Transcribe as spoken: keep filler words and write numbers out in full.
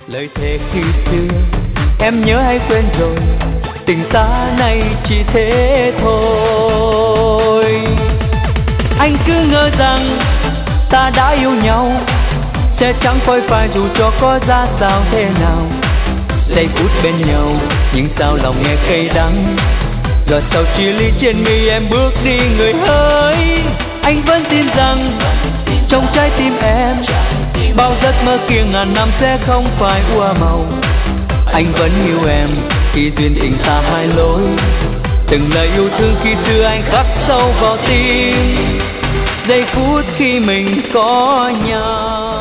Lời thề khi xưa em nhớ hay quên rồi, tình ta này chỉ thế thôi. Anh cứ ngỡ rằng ta đã yêu nhau, sẽ chẳng phôi phai dù cho có ra sao thế nào. Giây phút bên nhau nhưng sao lòng nghe cay đắng, giờ sau chia ly trên mi em bước đi người hỡi. Anh vẫn tin rằng trong trái tim em bao giấc mơ kia ngàn năm sẽ không phải ua màu. Anh vẫn yêu em khi duyên tình ta hai lối, từng lời yêu thương khi xưa anh khắc sâu vào tim. Giây phút khi mình có nhau.